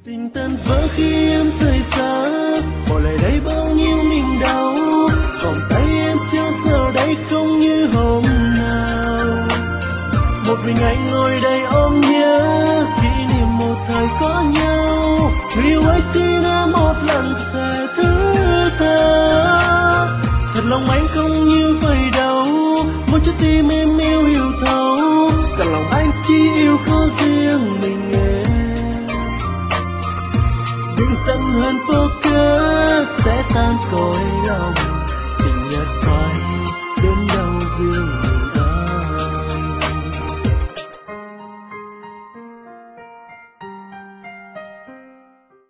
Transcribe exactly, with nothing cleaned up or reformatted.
Tình tan vỡ khi em rời xa, bỏ lại đây bao nhiêu niềm đau. Vòng tay em chưa giờ đây không như hôm nào. Một mình anh ngồi đây ôm nhớ kỷ niệm một thời có nhau. Người yêu ơi xin em một lần sẽ thứ tha. Thật lòng anh không như vậy đâu, muốn cho tim em yêu yêu thấu. Rằng lòng anh chỉ yêu có riêng mình em. Đừng giận hơn vô cớ sẽ tan cõi lòng.